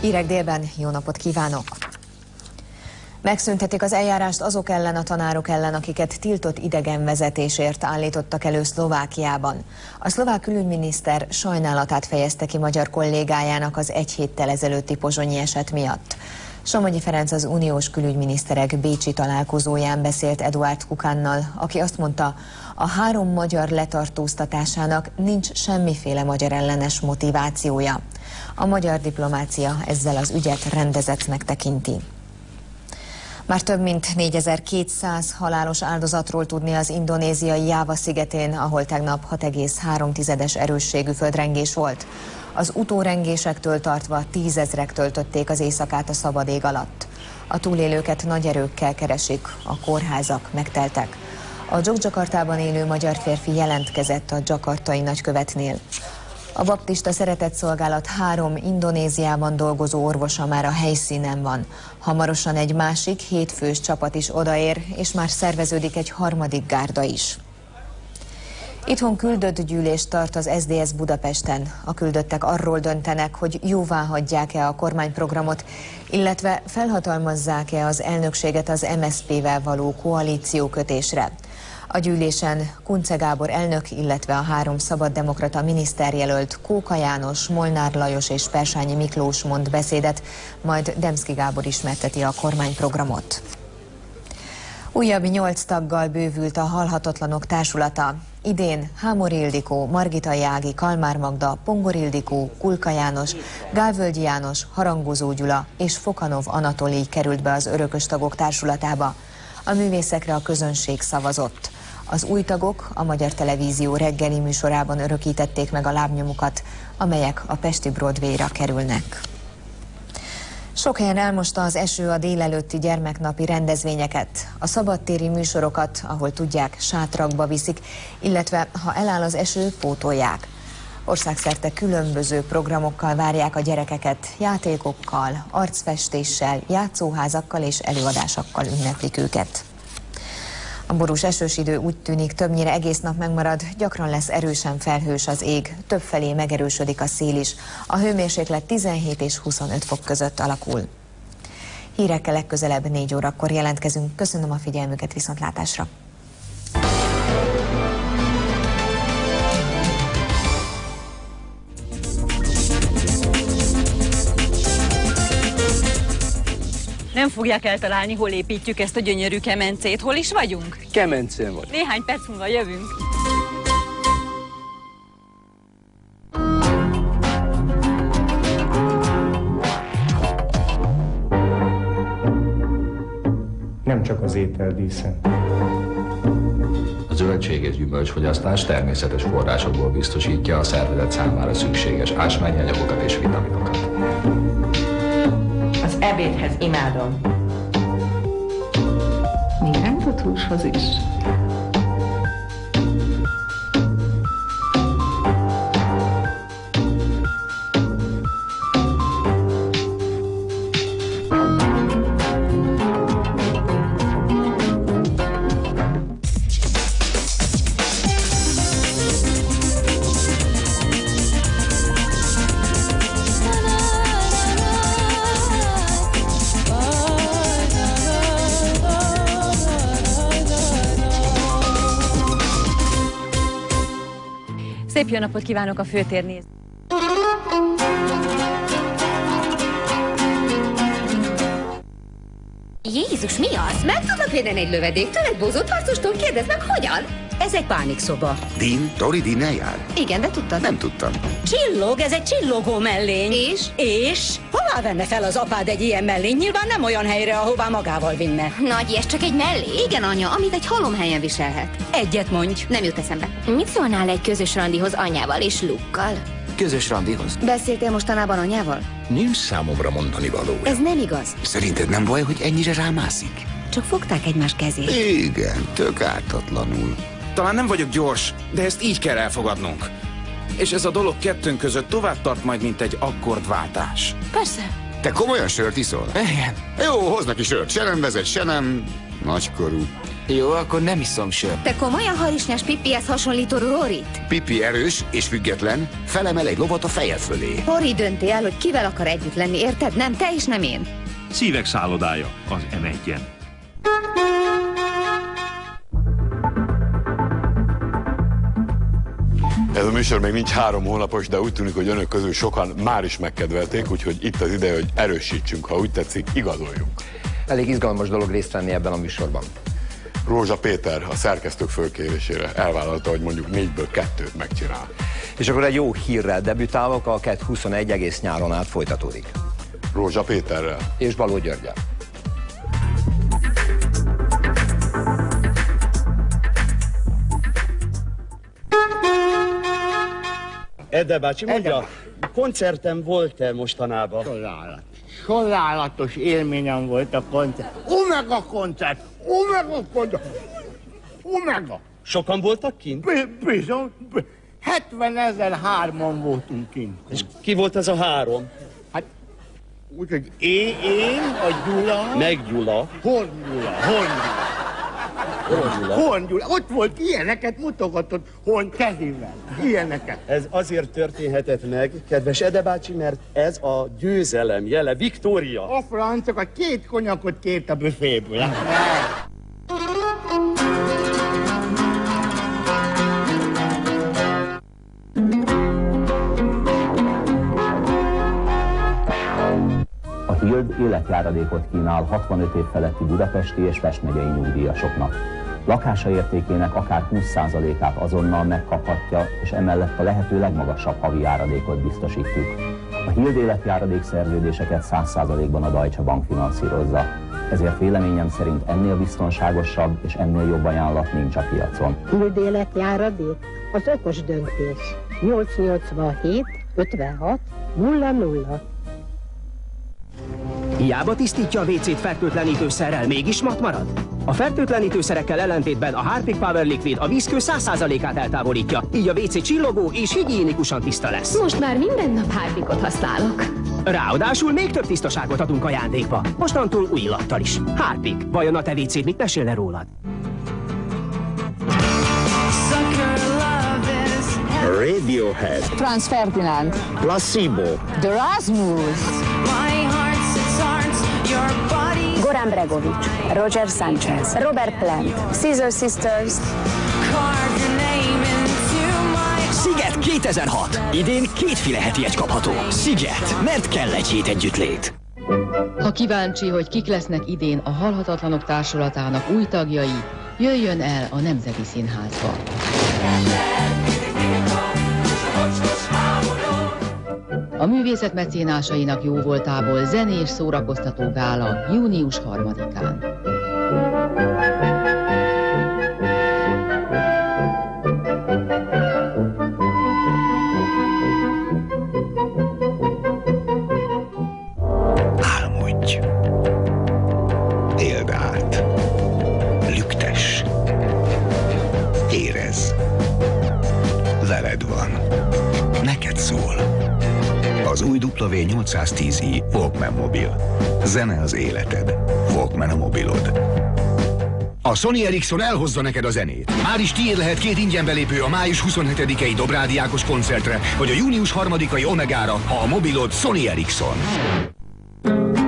Hírek délben, jó napot kívánok! Megszüntetik az eljárást azok ellen, a tanárok ellen, akiket tiltott idegenvezetésért állítottak elő Szlovákiában. A szlovák külügyminiszter sajnálatát fejezte ki magyar kollégájának az egy héttel ezelőtti pozsonyi eset miatt. Somogyi Ferenc az uniós külügyminiszterek bécsi találkozóján beszélt Eduard Kukánnal, aki azt mondta, a 3 magyar letartóztatásának nincs semmiféle magyar ellenes motivációja. A magyar diplomácia ezzel az ügyet rendezettnek tekinti. Már több mint 4200 halálos áldozatról tudni az indonéziai Jáva szigetén, ahol tegnap 6,3-es erősségű földrengés volt. Az utórengésektől tartva 10 000-ek töltötték az éjszakát a szabad ég alatt. A túlélőket nagy erőkkel keresik, a kórházak megteltek. A Jogjakartában élő magyar férfi jelentkezett a jakartai nagykövetnél. A baptista szeretetszolgálat 3 Indonéziában dolgozó orvosa már a helyszínen van. Hamarosan egy másik 7 fős csapat is odaér, és már szerveződik egy 3. gárda is. Itthon küldött gyűlést tart az SZDSZ Budapesten. A küldöttek arról döntenek, hogy jóváhagyják-e a kormányprogramot, illetve felhatalmazzák-e az elnökséget az MSZP-vel való koalíciókötésre. A gyűlésen Kunce Gábor elnök, illetve a 3 szabaddemokrata miniszterjelölt Kóka János, Molnár Lajos és Persányi Miklós mond beszédet, majd Demszky Gábor ismerteti a kormányprogramot. Újabb 8 taggal bővült a Halhatatlanok Társulata. Idén Hámor Ildikó, Margitai Ági, Kalmár Magda, Pongor Ildikó, Kulka János, Gálvölgyi János, Harangozó Gyula és Fokanov Anatolij került be az örökös tagok társulatába. A művészekre a közönség szavazott. Az új tagok a Magyar Televízió reggeli műsorában örökítették meg a lábnyomukat, amelyek a pesti Broadway-ra kerülnek. Sok helyen elmosta az eső a délelőtti gyermeknapi rendezvényeket. A szabadtéri műsorokat, ahol tudják, sátrakba viszik, illetve ha eláll az eső, pótolják. Országszerte különböző programokkal várják a gyerekeket, játékokkal, arcfestéssel, játszóházakkal és előadásokkal ünneplik őket. A borús esős idő úgy tűnik többnyire egész nap megmarad, gyakran lesz erősen felhős az ég, többfelé megerősödik a szél is. A hőmérséklet 17 és 25 fok között alakul. Hírekkel legközelebb 4 órakor jelentkezünk. Köszönöm a figyelmüket, viszontlátásra! Nem fogják eltalálni, hol építjük ezt a gyönyörű kemencét. Hol is vagyunk? Kemencén vagy. Néhány perc múlva jövünk. Nem csak az étel dísze. A zöldség és gyümölcsfogyasztás természetes forrásokból biztosítja a szervezet számára szükséges ásványi anyagokat és vitaminokat. Az ebédhez imádom. Még rántott húshoz is. Szép jó napot kívánok a főtérnéz. Jézus, mi az? Meg tudnak védeni egy lövedéktől, egy bózott harcostól? Kérdezd meg, hogyan? Ez egy pánikszoba. Dean? Tori Dean-nel jár? Igen, de tudtad? Nem tudtam. Csillog, ez egy csillogó mellény. És? És? Hová venne fel az apád egy ilyen mellény? Nyilván nem olyan helyre, ahová magával vinne. Nagy, ez csak egy mellény? Igen, anya, amit egy halomhelyen viselhet. Egyet mondj. Nem jut eszembe. Mit szólnál egy közös randihoz anyával és Lukkal? Közös randihoz? Beszéltél mostanában anyával? Nincs számomra mondani valója. Ez nem igaz. Szerinted nem baj, hogy ennyire rámászik? Csak fogták egymás kezét. Igen, tök ártatlanul. Talán nem vagyok gyors, de ezt így kell elfogadnunk. És ez a dolog kettőnk között tovább tart majd, mint egy akkordváltás. Persze. Te komolyan sört iszol? Igen. Jó, hoz neki sört. Se nem vezet, se nem nagykorú. Jó, akkor nem iszom sört. Te komolyan harisnyás Pippihez hasonlító Rorit? Pippi erős és független, felemel egy lovat a feje fölé. Rory dönti el, hogy kivel akar együtt lenni, érted? Nem te és nem én. Szívek szállodája az M1-en. Ez a műsor még nincs 3 hónapos, de úgy tűnik, hogy önök közül sokan már is megkedvelték, úgyhogy itt az ideje, hogy erősítsünk, ha úgy tetszik, igazoljunk. Elég izgalmas dolog részt venni ebben a műsorban. Rózsa Péter a szerkesztők fölkérésére elvállalta, hogy mondjuk 4-ből 2-t megcsinál. És akkor egy jó hírrel debütálok, a 21 egész nyáron át folytatódik. Rózsa Péterrel. És Baló Györgyel. Ede bácsi, mondja, koncerten volt-e mostanában? Csodálatos élményem volt a koncert. Omega koncert! Omega koncert! Omega! Sokan voltak kint? Bizony. 70 000-hárman voltunk kint. És ki volt ez a 3? Hát, úgyhogy én, a Gyula... Meg Gyula. Horn Gyula. Ott volt, ilyeneket mutogatott Horn kezével. Ilyeneket. Ez azért történhetett meg, kedves Ede bácsi, mert ez a győzelem jele, Viktória. A francok a 2 konyakot kért a büféből. A Hild életjáradékot kínál 65 év feletti budapesti és Pest megyei nyugdíjasoknak. Lakása értékének akár 20%-át azonnal megkaphatja, és emellett a lehető legmagasabb havi járadékot biztosítjuk. A Hild életjáradék szerződéseket 100%-ban a Deutsche Bank finanszírozza. Ezért véleményem szerint ennél biztonságosabb és ennél jobb ajánlat nincs a piacon. Hild életjáradék? Az okos döntés. 887 56 00. Hiába tisztítja a WC-t fertőtlenítőszerrel, mégis matt marad? A fertőtlenítőszerekkel ellentétben a Harpic Power Liquid a vízkő 100%-át eltávolítja, így a WC csillogó és higiénikusan tiszta lesz. Most már minden nap Harpicot használok. Ráadásul még több tisztaságot adunk ajándékba. Mostantól új illattal is. Harpic. Vajon a te WC-d mit mesélne rólad? Radiohead, Franz Ferdinand, Placebo, The Rasmus, Goran Bregovic, Roger Sanchez, Robert Plant, Scissor Sisters. Sziget 2006. Idén 2 fileheti jegy kapható. Sziget, mert kell egy hét együttlét. Ha kíváncsi, hogy kik lesznek idén a Halhatatlanok Társulatának új tagjai, jöjjön el a Nemzeti Színházba. A művészet mecénásainak jóvoltából zenés szórakoztató gála június 3-án. Álmodj! Éld át! Lüktess! Érezz! Veled van! Neked szól! Az új W810i Walkman mobil. Zene az életed. Walkman a mobilod. A Sony Ericsson elhozza neked a zenét. Már is tiéd lehet 2 ingyen belépő a május 27-i Dobrádi Ákos koncertre, vagy a június 3-ai Omegára, ha a mobilod Sony Ericsson.